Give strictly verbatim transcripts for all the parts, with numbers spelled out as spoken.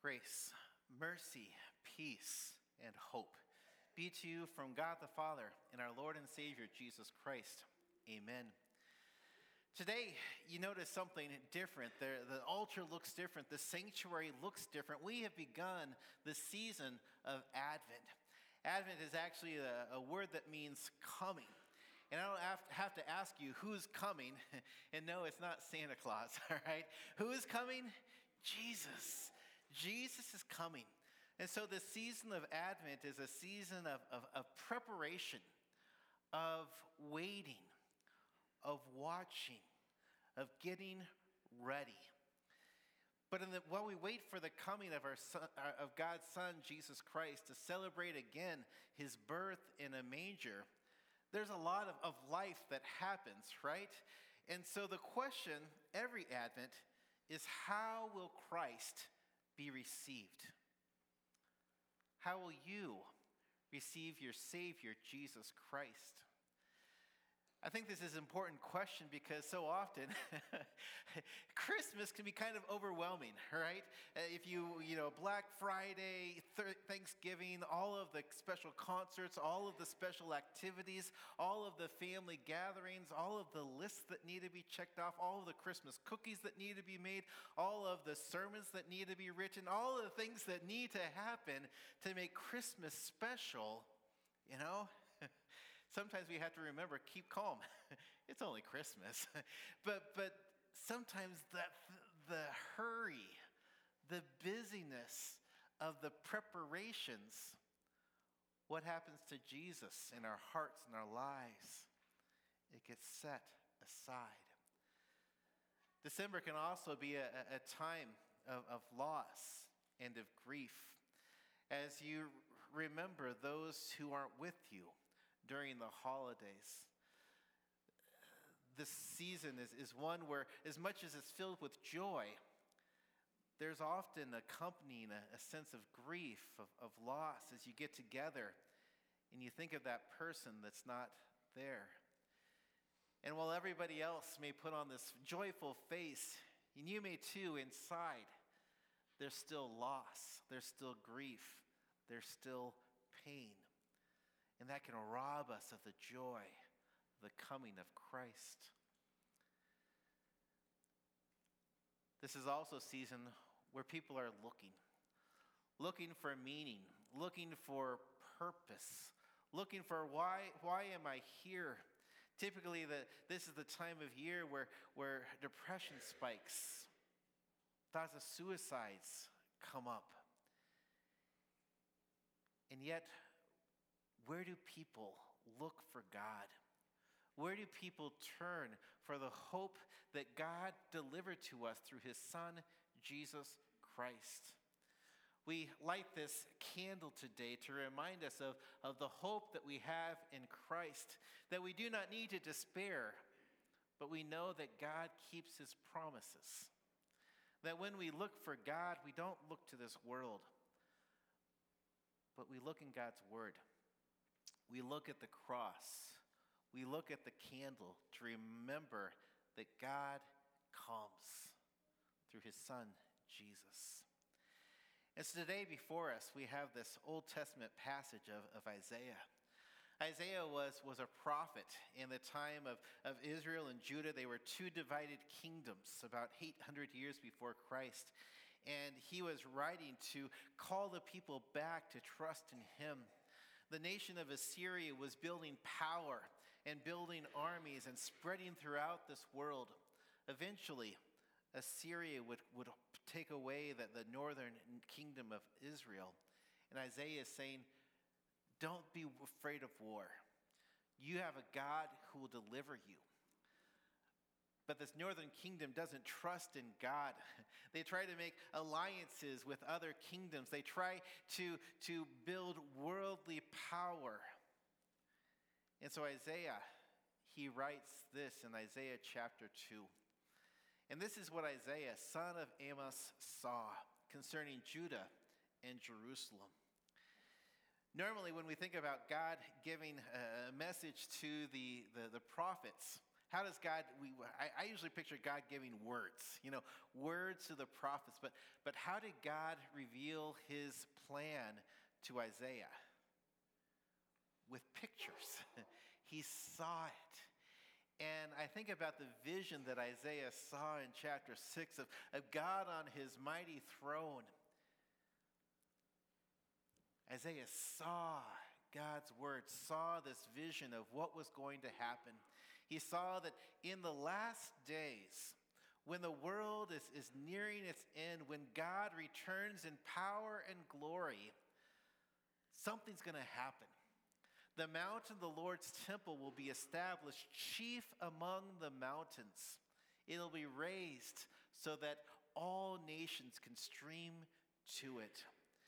Grace, mercy, peace, and hope be to you from God the Father and our Lord and Savior, Jesus Christ. Amen. Today, you notice something different. The, the altar looks different. The sanctuary looks different. We have begun the season of Advent. Advent is actually a, a word that means coming. And I don't have to, have to ask you who's coming. And no, it's not Santa Claus, all right? Who is coming? Jesus. Jesus is coming. And so the season of Advent is a season of, of, of preparation, of waiting, of watching, of getting ready. But in the, while we wait for the coming of our son, of God's Son, Jesus Christ, to celebrate again his birth in a manger, there's a lot of, of life that happens, right? And so the question every Advent is, how will Christ be received? How will you receive your Savior, Jesus Christ? I think this is an important question because so often Christmas can be kind of overwhelming, right? If you, you know, Black Friday, th- Thanksgiving, all of the special concerts, all of the special activities, all of the family gatherings, all of the lists that need to be checked off, all of the Christmas cookies that need to be made, all of the sermons that need to be written, all of the things that need to happen to make Christmas special, you know? Sometimes we have to remember, keep calm. It's only Christmas. But but sometimes that the hurry, the busyness of the preparations, what happens to Jesus in our hearts and our lives? It gets set aside. December can also be a, a time of, of loss and of grief as you remember those who aren't with you during the holidays. This season is, is one where, as much as it's filled with joy, there's often accompanying a, a sense of grief, of, of loss, as you get together and you think of that person that's not there. And while everybody else may put on this joyful face, and you may too inside, there's still loss, there's still grief, there's still pain. And that can rob us of the joy of the coming of Christ. This is also a season where people are looking, looking for meaning, looking for purpose, looking for why, why am I here? Typically, the, this is the time of year where, where depression spikes, thoughts of suicides come up. And yet, where do people look for God? Where do people turn for the hope that God delivered to us through his Son, Jesus Christ? We light this candle today to remind us of, of the hope that we have in Christ, that we do not need to despair, but we know that God keeps his promises. That when we look for God, we don't look to this world, but we look in God's word. We look at the cross. We look at the candle to remember that God comes through his Son, Jesus. And so today before us, we have this Old Testament passage of, of Isaiah. Isaiah was, was a prophet in the time of, of Israel and Judah. They were two divided kingdoms about eight hundred years before Christ. And he was writing to call the people back to trust in him. The nation of Assyria was building power and building armies and spreading throughout this world. Eventually, Assyria would, would take away the, the northern kingdom of Israel. And Isaiah is saying, don't be afraid of war. You have a God who will deliver you. But this northern kingdom doesn't trust in God. They try to make alliances with other kingdoms. They try to, to build worldly power. And so Isaiah, he writes this in Isaiah chapter two. And this is what Isaiah, son of Amos, saw concerning Judah and Jerusalem. Normally, when we think about God giving a message to the, the, the prophets, How does God, we, I, I usually picture God giving words, you know, words to the prophets, but, but how did God reveal his plan to Isaiah? With pictures. He saw it. And I think about the vision that Isaiah saw in chapter six of, of God on his mighty throne. Isaiah saw God's word, saw this vision of what was going to happen. He saw that in the last days, when the world is, is nearing its end, when God returns in power and glory, something's going to happen. The mountain of the Lord's temple will be established chief among the mountains. It'll be raised so that all nations can stream to it.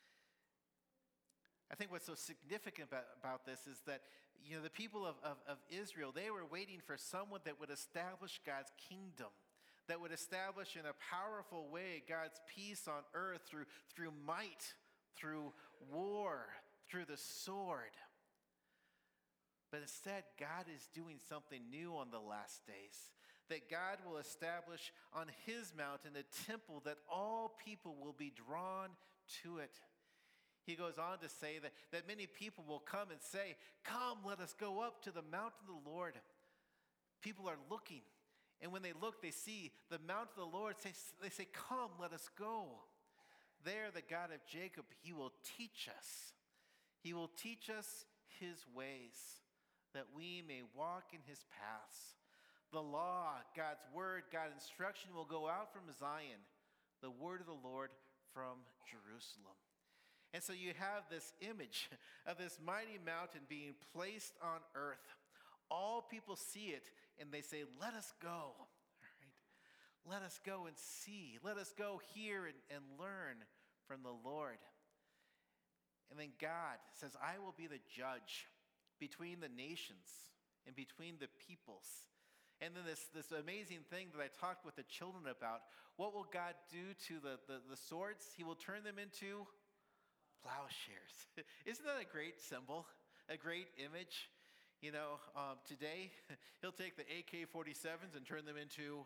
I think what's so significant about, about this is that, you know, the people of, of, of Israel, they were waiting for someone that would establish God's kingdom, that would establish in a powerful way God's peace on earth through, through might, through war, through the sword. But instead, God is doing something new on the last days, that God will establish on his mountain a temple that all people will be drawn to it. He goes on to say that, that many people will come and say, "Come, let us go up to the mountain of the Lord." People are looking, and when they look, they see the mountain of the Lord. They, they say, "Come, let us go." There, the God of Jacob, he will teach us. He will teach us his ways, that we may walk in his paths. The law, God's word, God's instruction will go out from Zion, the word of the Lord from Jerusalem. And so you have this image of this mighty mountain being placed on earth. All people see it and they say, "Let us go." All right? Let us go and see. Let us go hear and, and learn from the Lord. And then God says, "I will be the judge between the nations and between the peoples." And then this, this amazing thing that I talked with the children about, what will God do to the, the, the swords? He will turn them into plowshares. Isn't that a great symbol, a great image? You know, um, today, he'll take the A K forty-sevens and turn them into,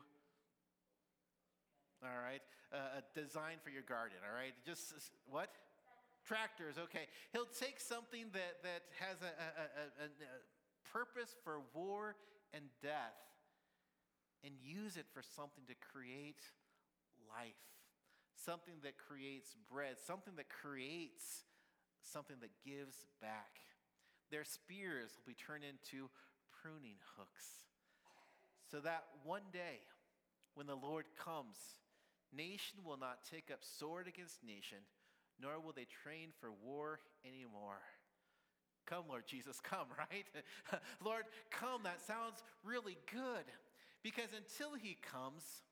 all right, uh, a design for your garden, all right? Just, what? Tractors, okay. He'll take something that, that has a, a, a, a purpose for war and death and use it for something to create life. Something that creates bread, something that creates something that gives back. Their spears will be turned into pruning hooks. So that one day, when the Lord comes, nation will not take up sword against nation, nor will they train for war anymore. Come, Lord Jesus, come, right? Lord, come, that sounds really good. Because until he comes,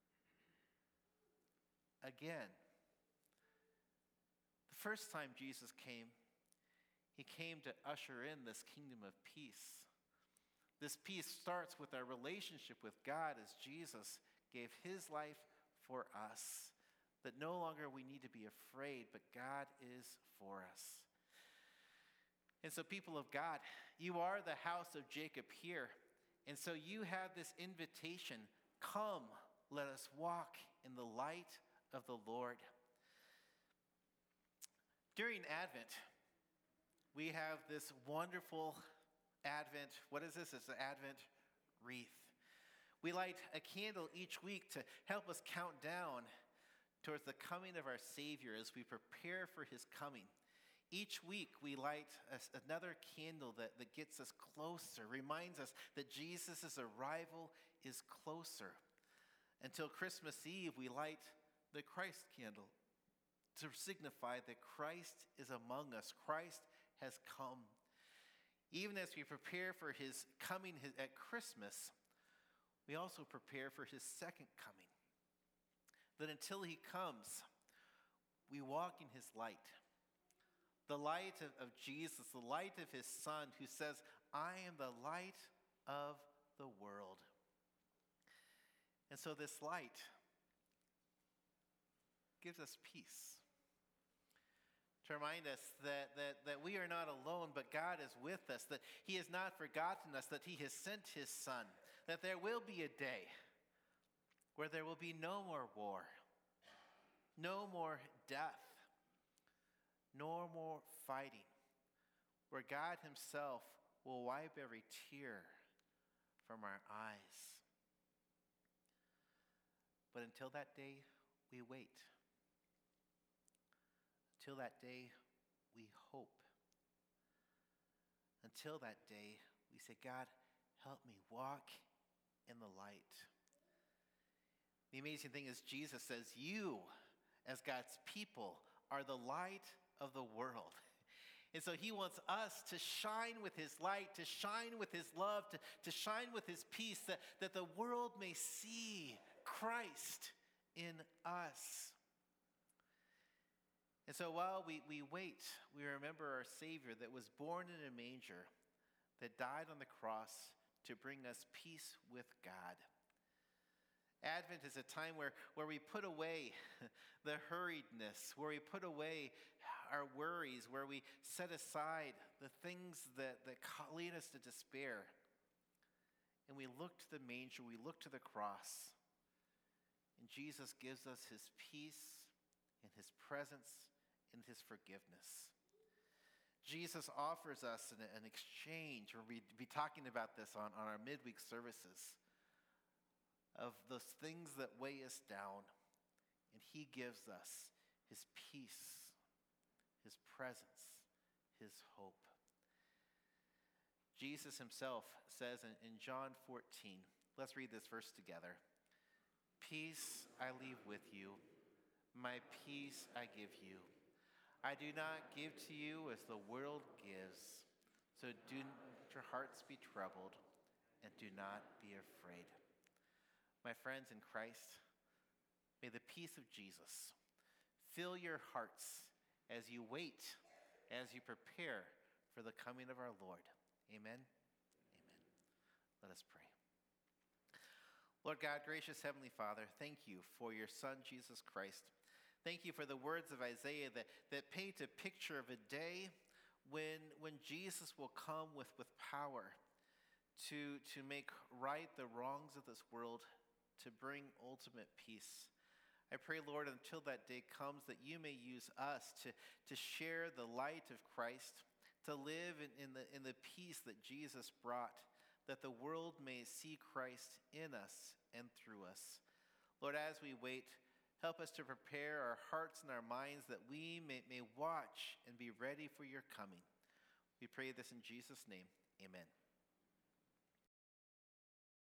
again, the first time Jesus came, he came to usher in this kingdom of peace. This peace starts with our relationship with God as Jesus gave his life for us. That no longer we need to be afraid, but God is for us. And so, people of God, you are the house of Jacob here. And so you have this invitation, "Come, let us walk in the light of the Lord." During Advent, we have this wonderful Advent, what is this? It's an Advent wreath. We light a candle each week to help us count down towards the coming of our Savior as we prepare for his coming. Each week we light a, another candle that, that gets us closer, reminds us that Jesus' arrival is closer. Until Christmas Eve, we light the Christ candle to signify that Christ is among us. Christ has come. Even as we prepare for his coming at Christmas, we also prepare for his second coming. That until he comes, we walk in his light. The light of, of Jesus, the light of his Son, who says, "I am the light of the world." And so this light gives us peace. To remind us that, that, that we are not alone, but God is with us, that he has not forgotten us, that he has sent his Son, that there will be a day where there will be no more war, no more death, no more fighting, where God himself will wipe every tear from our eyes. But until that day, we wait. Until that day, we hope. Until that day, we say, God, help me walk in the light. The amazing thing is Jesus says, you, as God's people, are the light of the world. And so he wants us to shine with his light, to shine with his love, to, to shine with his peace, that, that the world may see Christ in us. And so while we, we wait, we remember our Savior that was born in a manger, that died on the cross to bring us peace with God. Advent is a time where, where we put away the hurriedness, where we put away our worries, where we set aside the things that, that lead us to despair. And we look to the manger, we look to the cross, and Jesus gives us his peace and his presence and his forgiveness. Jesus offers us an, an exchange, or we'll be talking about this on, on our midweek services, of those things that weigh us down. And he gives us his peace, his presence, his hope. Jesus himself says in, in John fourteen, let's read this verse together. Peace I leave with you, my peace I give you. I do not give to you as the world gives. So do not your hearts be troubled, and do not be afraid. My friends in Christ, may the peace of Jesus fill your hearts as you wait, as you prepare for the coming of our Lord. Amen? Amen. Let us pray. Lord God, gracious Heavenly Father, thank you for your Son, Jesus Christ. Thank you for the words of Isaiah that, that paint a picture of a day when, when Jesus will come with, with power to, to make right the wrongs of this world, to bring ultimate peace. I pray, Lord, until that day comes, that you may use us to, to share the light of Christ, to live in, in, the, in the peace that Jesus brought, that the world may see Christ in us and through us. Lord, as we wait, help us to prepare our hearts and our minds that we may, may watch and be ready for your coming. We pray this in Jesus' name. Amen.